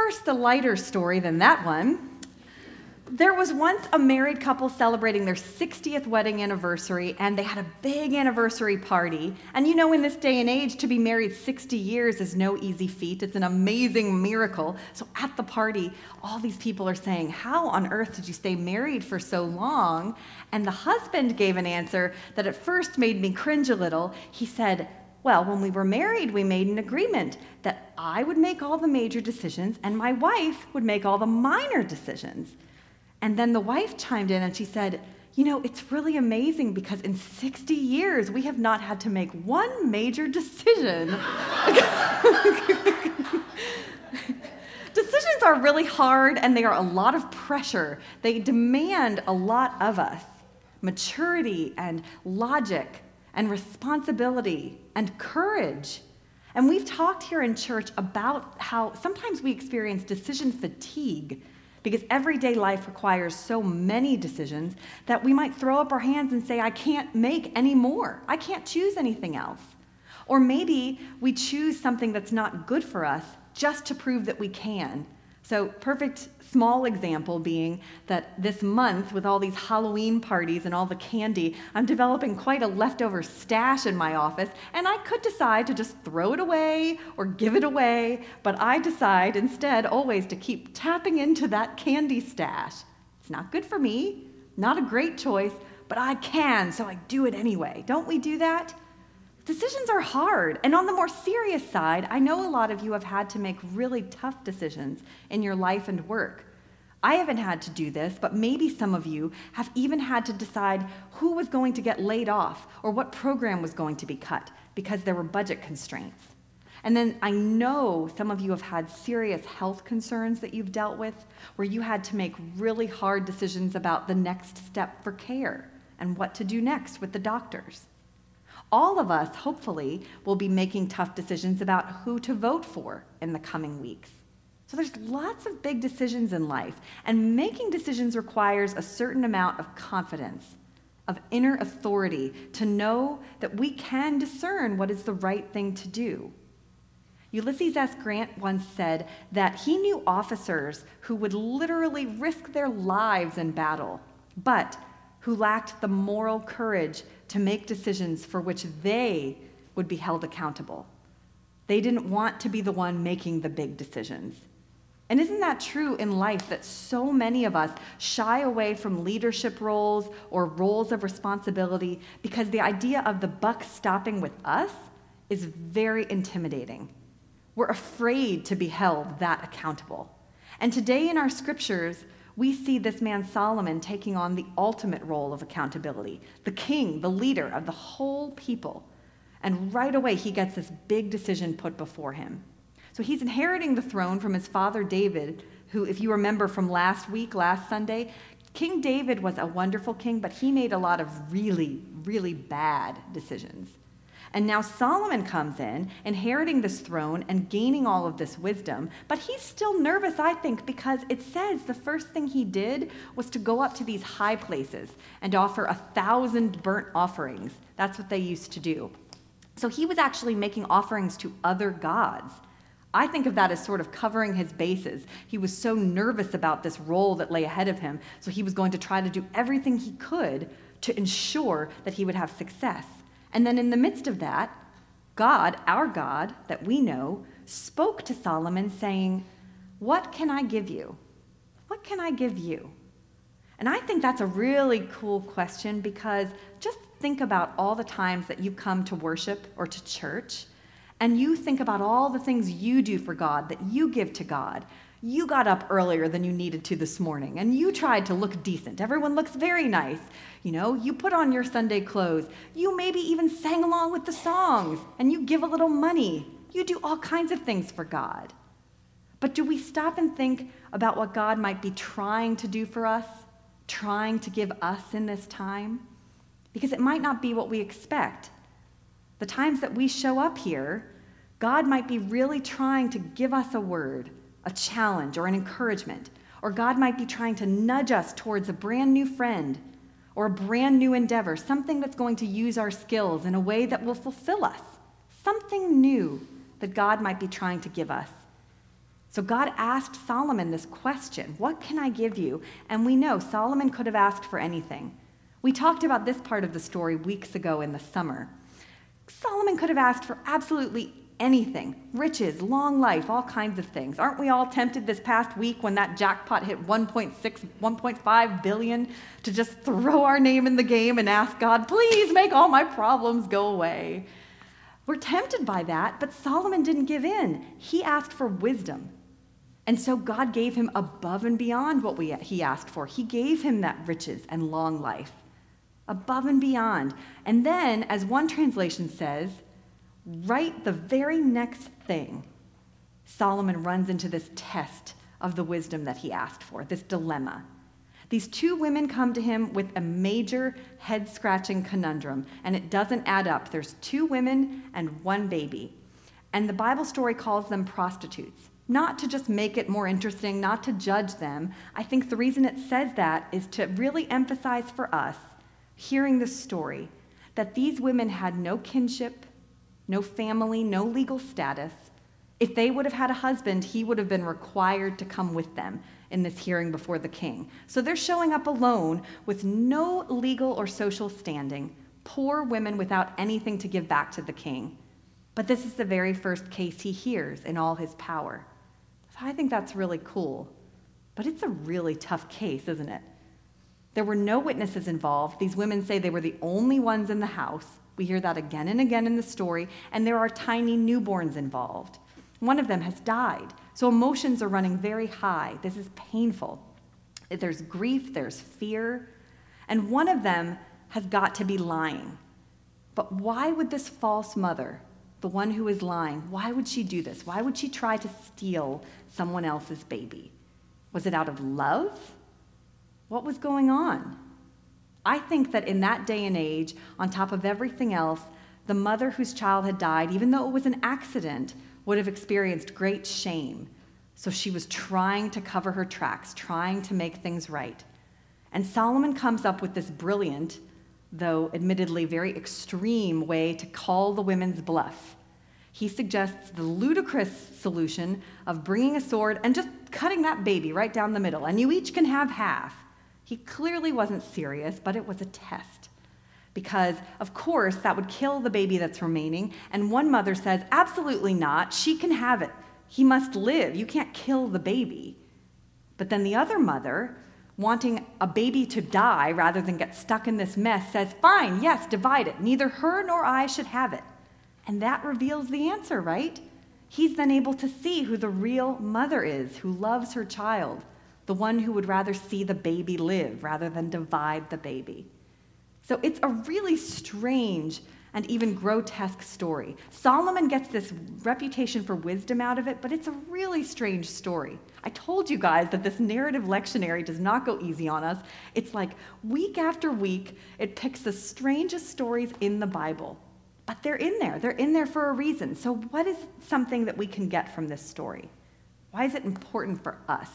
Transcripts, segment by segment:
first, a lighter story than that one. There was once a married couple celebrating their 60th wedding anniversary, and they had a big anniversary party. And you know, in this day and age, to be married 60 years is no easy feat. It's an amazing miracle. So at the party, all these people are saying, "How on earth did you stay married for so long?" And the husband gave an answer that at first made me cringe a little. He said, "Well, when we were married, we made an agreement that I would make all the major decisions and my wife would make all the minor decisions." And then the wife chimed in and she said, "You know, it's really amazing because in 60 years, we have not had to make one major decision." Decisions are really hard and they are a lot of pressure. They demand a lot of us: maturity and logic and responsibility and courage. And we've talked here in church about how sometimes we experience decision fatigue because everyday life requires so many decisions that we might throw up our hands and say, "I can't make any more. I can't choose anything else." Or maybe we choose something that's not good for us just to prove that we can. So, perfect small example being that this month, with all these Halloween parties and all the candy, I'm developing quite a leftover stash in my office, and I could decide to just throw it away or give it away, but I decide instead always to keep tapping into that candy stash. It's not good for me, not a great choice, but I can, so I do it anyway. Don't we do that? Decisions are hard, and on the more serious side, I know a lot of you have had to make really tough decisions in your life and work. I haven't had to do this, but maybe some of you have even had to decide who was going to get laid off or what program was going to be cut because there were budget constraints. And then I know some of you have had serious health concerns that you've dealt with, where you had to make really hard decisions about the next step for care and what to do next with the doctors. All of us, hopefully, will be making tough decisions about who to vote for in the coming weeks. So there's lots of big decisions in life, and making decisions requires a certain amount of confidence, of inner authority, to know that we can discern what is the right thing to do. Ulysses S. Grant once said that he knew officers who would literally risk their lives in battle, but who lacked the moral courage to make decisions for which they would be held accountable. They didn't want to be the one making the big decisions. And isn't that true in life, that so many of us shy away from leadership roles or roles of responsibility because the idea of the buck stopping with us is very intimidating? We're afraid to be held that accountable. And today in our scriptures, we see this man Solomon taking on the ultimate role of accountability, the king, the leader of the whole people. And right away, he gets this big decision put before him. So he's inheriting the throne from his father David, who, if you remember from last Sunday, King David was a wonderful king, but he made a lot of really, really bad decisions. And now Solomon comes in, inheriting this throne and gaining all of this wisdom, but he's still nervous, I think, because it says the first thing he did was to go up to these high places and offer 1,000 burnt offerings. That's what they used to do. So he was actually making offerings to other gods. I think of that as sort of covering his bases. He was so nervous about this role that lay ahead of him, so he was going to try to do everything he could to ensure that he would have success. And then in the midst of that, God, our God that we know, spoke to Solomon saying, "What can I give you? What can I give you?" And I think that's a really cool question, because just think about all the times that you come to worship or to church, and you think about all the things you do for God, that you give to God. You got up earlier than you needed to this morning, and you tried to look decent. Everyone looks very nice. You put on your Sunday clothes. You maybe even sang along with the songs, and you give a little money. You do all kinds of things for God. But do we stop and think about what God might be trying to do for us, trying to give us in this time? Because it might not be what we expect. The times that we show up here, God might be really trying to give us a word, a challenge, or an encouragement. Or God might be trying to nudge us towards a brand new friend or a brand new endeavor, something that's going to use our skills in a way that will fulfill us, something new that God might be trying to give us. So God asked Solomon this question, what can I give you? And we know Solomon could have asked for anything. We talked about this part of the story weeks ago in the summer. Solomon could have asked for absolutely anything, riches, long life, all kinds of things. Aren't we all tempted this past week when that jackpot hit 1.6, 1.5 billion to just throw our name in the game and ask God, please make all my problems go away? We're tempted by that, but Solomon didn't give in. He asked for wisdom. And so God gave him above and beyond what he asked for. He gave him that riches and long life, above and beyond. And then, as one translation says, right the very next thing, Solomon runs into this test of the wisdom that he asked for, this dilemma. These two women come to him with a major head-scratching conundrum, and it doesn't add up. There's two women and one baby. And the Bible story calls them prostitutes. Not to just make it more interesting, not to judge them. I think the reason it says that is to really emphasize for us, hearing this story, that these women had no kinship, no family, no legal status. If they would have had a husband, he would have been required to come with them in this hearing before the king. So they're showing up alone with no legal or social standing, poor women without anything to give back to the king. But this is the very first case he hears in all his power. So I think that's really cool. But it's a really tough case, isn't it? There were no witnesses involved. These women say they were the only ones in the house. We hear that again and again in the story. And there are tiny newborns involved. One of them has died. So emotions are running very high. This is painful. There's grief, there's fear. And one of them has got to be lying. But why would this false mother, the one who is lying, why would she do this? Why would she try to steal someone else's baby? Was it out of love? What was going on? I think that in that day and age, on top of everything else, the mother whose child had died, even though it was an accident, would have experienced great shame. So she was trying to cover her tracks, trying to make things right. And Solomon comes up with this brilliant, though admittedly very extreme way to call the women's bluff. He suggests the ludicrous solution of bringing a sword and just cutting that baby right down the middle, and you each can have half. He clearly wasn't serious, but it was a test. Because, of course, that would kill the baby that's remaining, and one mother says, absolutely not, she can have it. He must live. You can't kill the baby. But then the other mother, wanting a baby to die rather than get stuck in this mess, says, fine, yes, divide it. Neither her nor I should have it. And that reveals the answer, right? He's then able to see who the real mother is, who loves her child, the one who would rather see the baby live rather than divide the baby. So it's a really strange and even grotesque story. Solomon gets this reputation for wisdom out of it, but it's a really strange story. I told you guys that this narrative lectionary does not go easy on us. It's like week after week, it picks the strangest stories in the Bible. But they're in there. They're in there for a reason. So what is something that we can get from this story? Why is it important for us?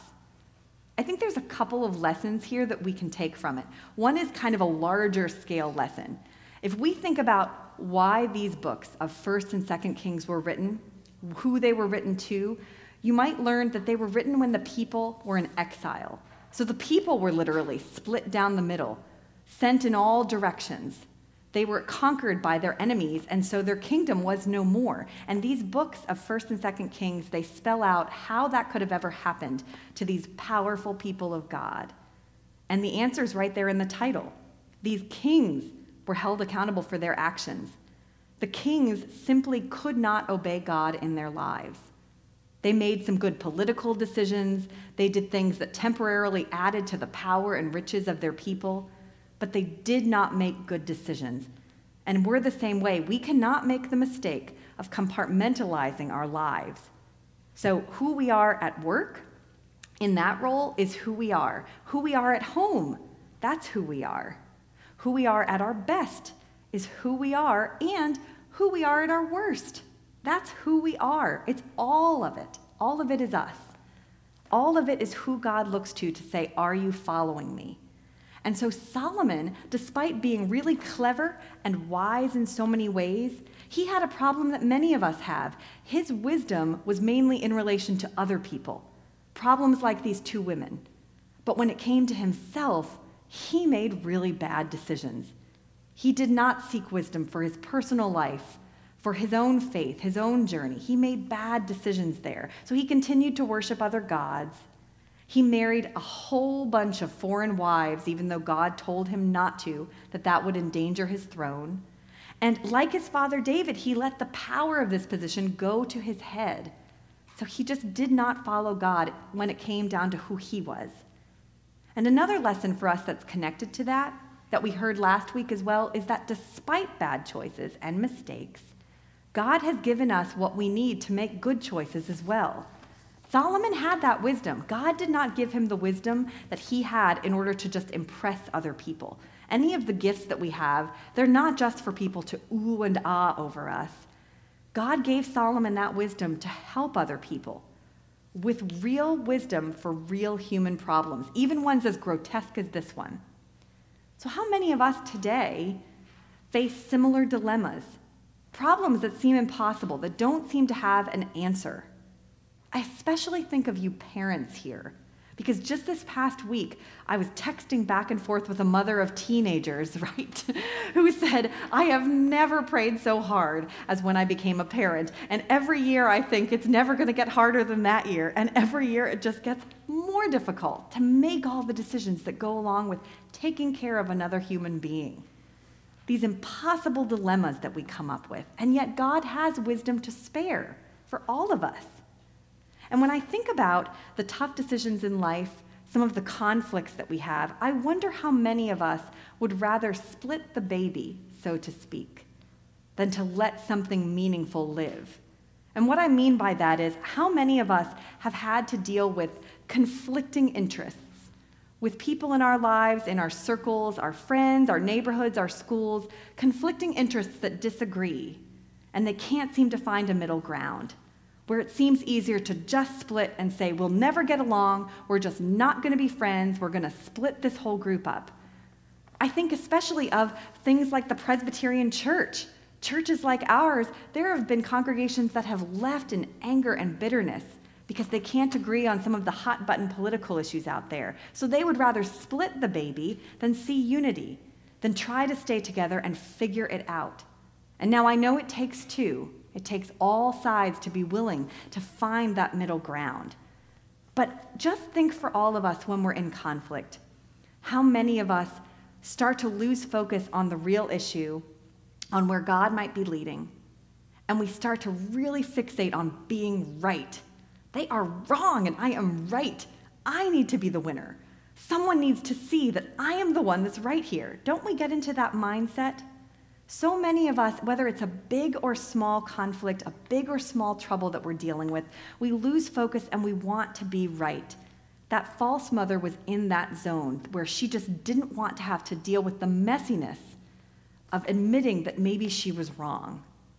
I think there's a couple of lessons here that we can take from it. One is kind of a larger scale lesson. If we think about why these books of 1st and 2nd Kings were written, who they were written to, you might learn that they were written when the people were in exile. So the people were literally split down the middle, sent in all directions. They were conquered by their enemies, and so their kingdom was no more. And these books of 1st and 2nd Kings, they spell out how that could have ever happened to these powerful people of God. And the answer is right there in the title. These kings were held accountable for their actions. The kings simply could not obey God in their lives. They made some good political decisions. They did things that temporarily added to the power and riches of their people. But they did not make good decisions. And we're the same way. We cannot make the mistake of compartmentalizing our lives. So who we are at work, in that role, is who we are. Who we are at home, that's who we are. Who we are at our best is who we are, and who we are at our worst. That's who we are. It's all of it. All of it is us. All of it is who God looks to say, are you following me? And so Solomon, despite being really clever and wise in so many ways, he had a problem that many of us have. His wisdom was mainly in relation to other people, problems like these two women. But when it came to himself, he made really bad decisions. He did not seek wisdom for his personal life, for his own faith, his own journey. He made bad decisions there. So he continued to worship other gods. He married a whole bunch of foreign wives, even though God told him not to, that would endanger his throne. And like his father David, he let the power of this position go to his head. So he just did not follow God when it came down to who he was. And another lesson for us that's connected to that we heard last week as well, is that despite bad choices and mistakes, God has given us what we need to make good choices as well. Solomon had that wisdom. God did not give him the wisdom that he had in order to just impress other people. Any of the gifts that we have, they're not just for people to ooh and ah over us. God gave Solomon that wisdom to help other people with real wisdom for real human problems, even ones as grotesque as this one. So how many of us today face similar dilemmas, problems that seem impossible, that don't seem to have an answer? I especially think of you parents here, because just this past week, I was texting back and forth with a mother of teenagers, right, who said, I have never prayed so hard as when I became a parent. And every year I think it's never going to get harder than that year. And every year it just gets more difficult to make all the decisions that go along with taking care of another human being. These impossible dilemmas that we come up with. And yet God has wisdom to spare for all of us. And when I think about the tough decisions in life, some of the conflicts that we have, I wonder how many of us would rather split the baby, so to speak, than to let something meaningful live. And what I mean by that is, how many of us have had to deal with conflicting interests, with people in our lives, in our circles, our friends, our neighborhoods, our schools, conflicting interests that disagree, and they can't seem to find a middle ground, where it seems easier to just split and say, we'll never get along, we're just not going to be friends, we're going to split this whole group up. I think especially of things like the Presbyterian Church. Churches like ours, there have been congregations that have left in anger and bitterness because they can't agree on some of the hot-button political issues out there. So they would rather split the baby than see unity, than try to stay together and figure it out. And now I know it takes two. It takes all sides to be willing to find that middle ground. But just think for all of us when we're in conflict, how many of us start to lose focus on the real issue, on where God might be leading, and we start to really fixate on being right. They are wrong and I am right. I need to be the winner. Someone needs to see that I am the one that's right here. Don't we get into that mindset? So many of us, whether it's a big or small conflict, a big or small trouble that we're dealing with, we lose focus and we want to be right. That false mother was in that zone where she just didn't want to have to deal with the messiness of admitting that maybe she was wrong.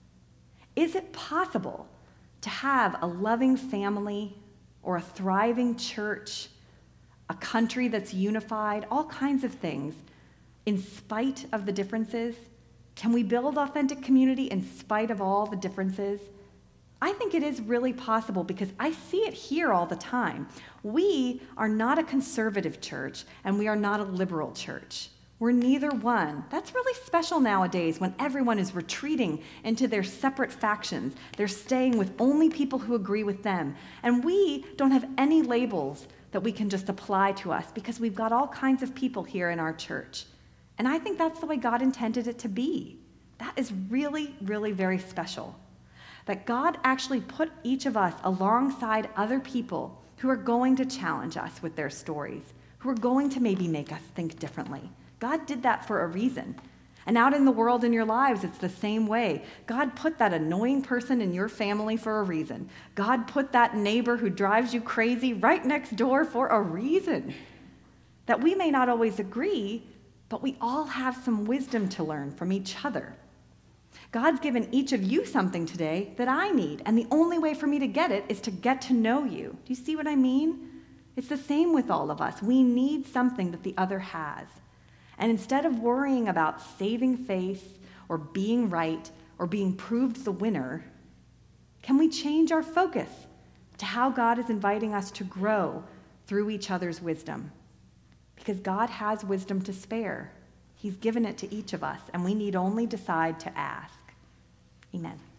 Is it possible to have a loving family or a thriving church, a country that's unified, all kinds of things, in spite of the differences? Can we build authentic community in spite of all the differences? I think it is really possible because I see it here all the time. We are not a conservative church and we are not a liberal church. We're neither one. That's really special nowadays when everyone is retreating into their separate factions. They're staying with only people who agree with them. And we don't have any labels that we can just apply to us because we've got all kinds of people here in our church. And I think that's the way God intended it to be. That is really, really very special. That God actually put each of us alongside other people who are going to challenge us with their stories, who are going to maybe make us think differently. God did that for a reason. And out in the world in your lives, it's the same way. God put that annoying person in your family for a reason. God put that neighbor who drives you crazy right next door for a reason. That we may not always agree, but we all have some wisdom to learn from each other. God's given each of you something today that I need, and the only way for me to get it is to get to know you. Do you see what I mean? It's the same with all of us. We need something that the other has. And instead of worrying about saving face or being right or being proved the winner, can we change our focus to how God is inviting us to grow through each other's wisdom? Because God has wisdom to spare. He's given it to each of us, and we need only decide to ask. Amen.